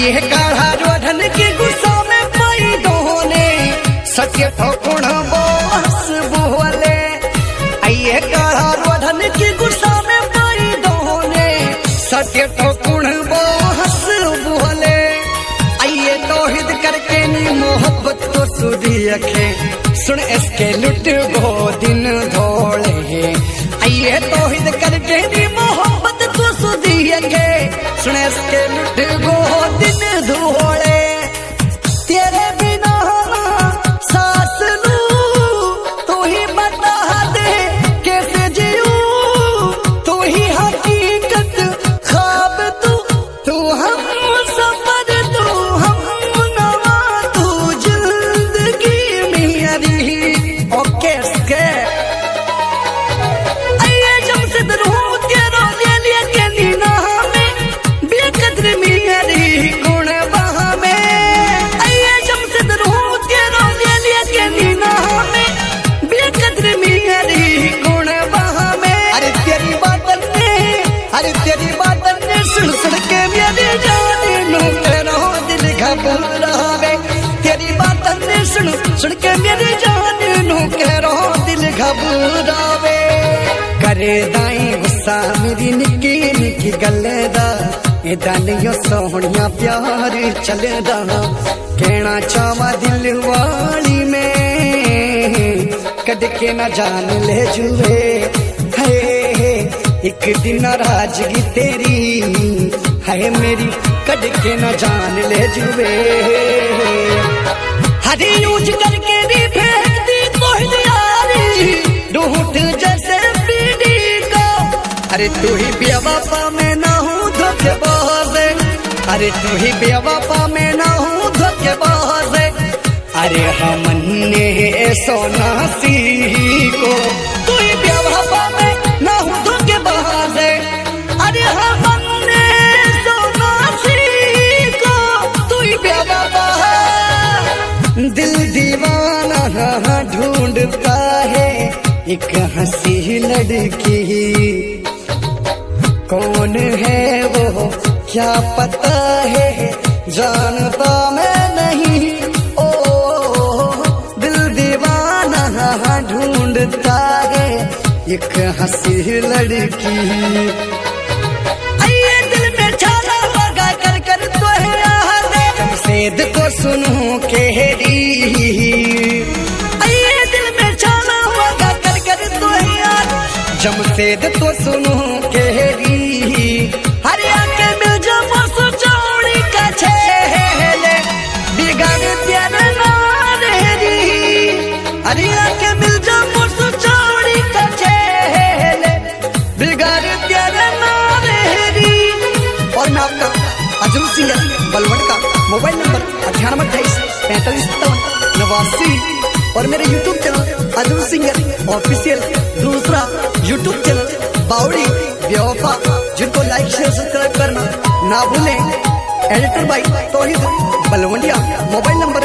ये काढ़ा रोधन की गुस्सा में पाई दोने सत्य ठोकुण बोस बोले। ये काढ़ा रोधन की गुस्सा में पाई दोने सत्य ठोकुण बोस बोले। आइए तौहीद करके नी मोहब्बत को सुधी रखे सुन इसके लुट गो दिन धोले। आइए तौहीद करके नी मोहब्बत को सुधी रखे सुन इसके लुट गो दिन धोले। तेरे बिना सांस लूं तू ही बता दे कैसे जीऊं। तू ही हकीकत ख्वाब तू हम सफर तू हम नवा तू जिंदगी मेरी। ओके इसके आइए जमशेद रहूं तेरा ले लिया के नीना में बेकदर मेरी गुण बहा में। आइए जमशेद रहूं तेरा ले लिया के नीना में बेकदर मेरी गुण बहा में। अरे तेरी बात ने सुन सुन के मेरी जान नू तेरा दिल घबरावे। तेरी बात ने सुन सुन के मेरी जान नू तेरा दिल घबरावे। करे दाई गुस्सा मेरी निकी निकी गल दा दानियो सोहनिया प्यार चलदा। कहना चावा दिल वाली में कद के ना जान ले जुए। है एक दिन नाराजगी तेरी है मेरी कद के ना जान ले जुए। हरी यूज करके भी फेंक दी कोई यारी ढूंढ जैसे पीढ़ी को। अरे तू ही बेवफा में ना हूँ धोखेबाज। अरे तू ही बेवफा में ना हूँ धोखेबाज। अरे हमने सोना सी को तू ही बेवफा में ना हूँ धोखेबाज। अरे हमने सोना सी को तू ही बेवफा। दिल दीवाना ढूंढता है एक हंसी लड़की। कौन है वो क्या पता है जानता मैं नहीं। ओ दिल दीवाना ढूंढता है एक हंसी लड़की। आइए दिल में छाला लगा कर कर तो है जमशेद को सुनूं केरी। आइए दिल में छाला लगा कर कर तो है जमशेद तो सुनूं केरी। हरिया के मिल जा मसु चौड़ी का छेले बिगाड़ तेरे नारेरी। हरिया के मिल जा मसु चौड़ी का छेले बिगाड़ तेरे नारेरी। और मैं आपका अजम सिंह बलवंत का मोबाइल नंबर 9828455789 और मेरे YouTube channel Ajam singer official दूसरा यूट्यूब चैनल बावड़ी बेवफा जिनको लाइक शेयर सब्सक्राइब करना ना भूलें। एडिटर भाई तौहीद बलवंडिया मोबाइल नंबर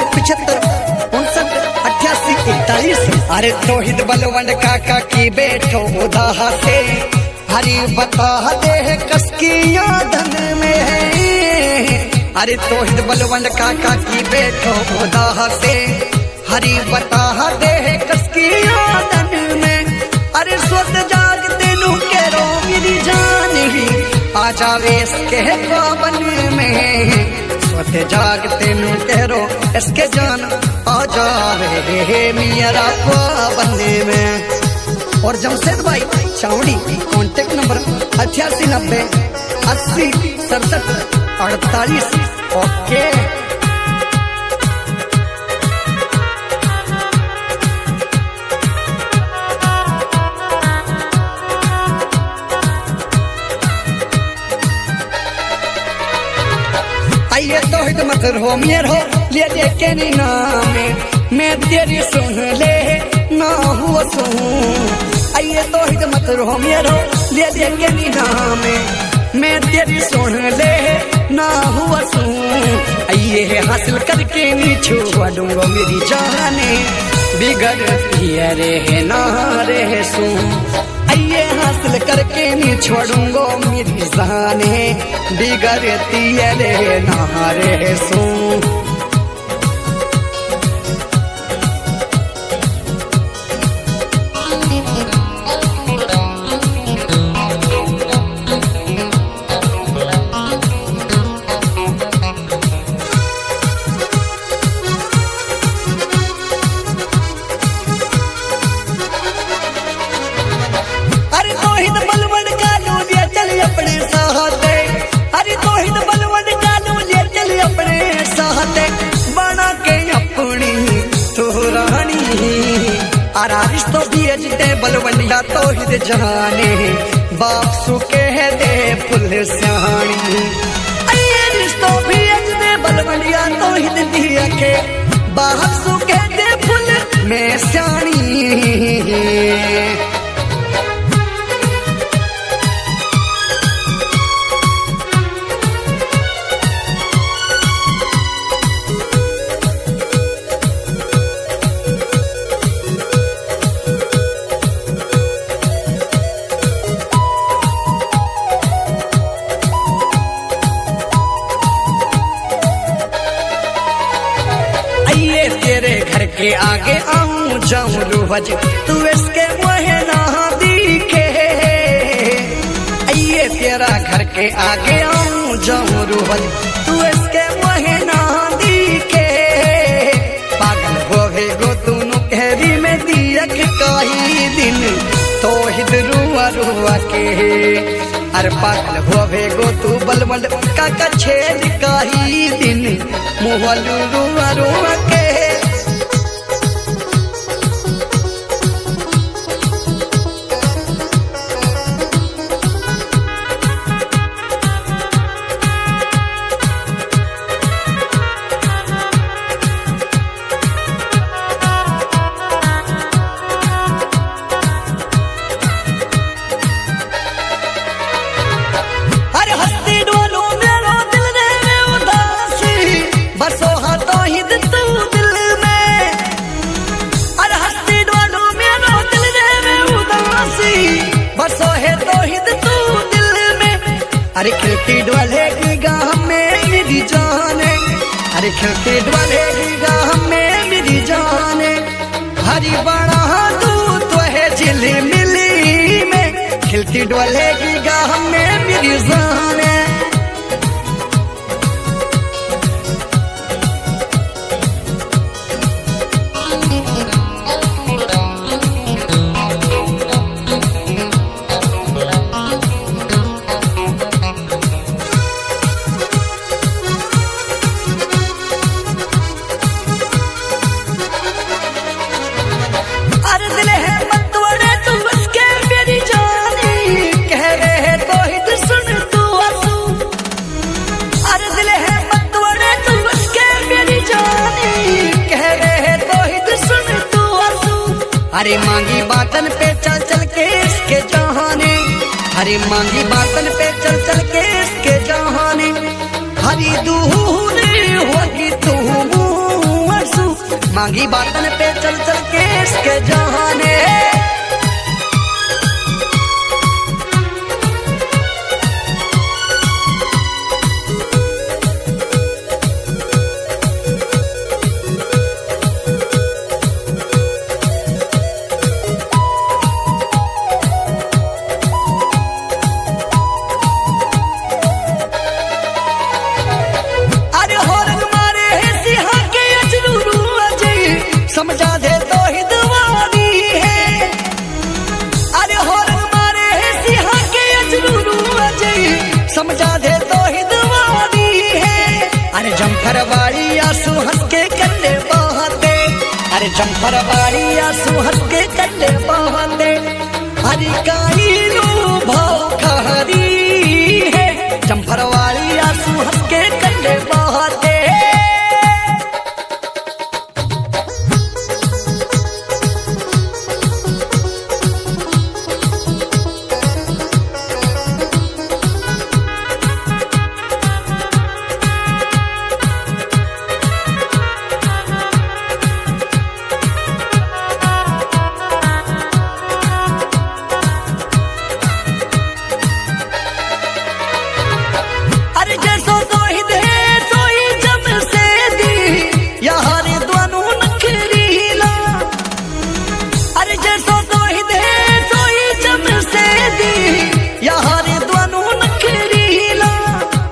6375595841। अरे तौहीद बलवंड काका की बेटो उदाह से हरी बता दे कसकी यादन में है। अरे तौहीद बलवंड काका की बेटो उदाह से हरी बता दे कसकी यादन में। अरे सोत जाग तेनू केरो मेरी जान ही आ जावे इसके पावन में। सोत जाग तेनू केरो इसके जान आ जावे मेरा पावन में। और जमशेद भाई चावड़ी कॉन्टेक्ट नंबर 8890806748। ओके आइए तौहीद मत रो मेरो ले दे के नी नाम मैं तेरी सुन ले ना हुआ सुन। आइए तौहीद मत रो मेरो ले दे के नी नाम मैं तेरी सुन ले ना हुआ सुन। आइए हासिल करके नी छुआ दूंगा मेरी जाने बिगड़ती रे ना रे सुन। आइए हासिल हासिल करके नहीं छोड़ूंगो मेरी जाने बिगड़ती है रे नारे सू। रिश्तो भी अजटेबल वंडा तो हिद जाने बापसु कह दे फुल स्याणी। रिश्तो भी अजटेबल वंडा तो हिद दिया के बापसु कह दे फुल में स्याणी। घर के आगे आऊं जाऊं लुहज तू इसके महीना दिखे। ये तेरा घर के आगे आऊं जाऊं लुहज तू इसके महीना दिखे। पागल होवे गो तूनु कहरी में दियक कही दिन तो हिद रुआ रुआ के। अरे पागल होवे गो तू बलवल का छेद कही दिन मुहल रुआ रुआ के। अरे खिलती डुलेगी गाँव में मेरी जाने। अरे खिलती डुलेगी गाँव में मेरी जाने। हरी बड़ा तू तो है झिली मिली में खिलती डुलेगी गाँव में मेरी जाने। हरे मांगी बाटन पे चल चल के इसके जहाने। हरे मांगी बाटन पे चल चल के इसके जहाने। हरी दूर होगी तू मांगी बाटन पे चल चल के इसके जहाने। समझा दे तो ही दीवानी है। अरे होर मारे सिहा के अजरूरू अजय समझा दे तो ही दीवानी है। अरे जमफर वाली आंसू हंस के कल्ले बहाते। अरे जमफर वाली आंसू हंस के कल्ले बहाते। हरी कालीनु भाव खरी है जमफर वाली आंसू हंस के कल्ले बहाते।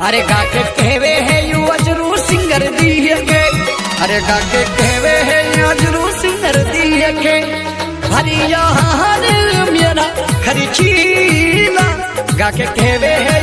अरे गाके कहवे है यू अजरू सिंगर दिए के, अरे गाके कहवे है यू अजरू सिंगर दिए के, हरिया मेरा खरी चीला गाके कहवे है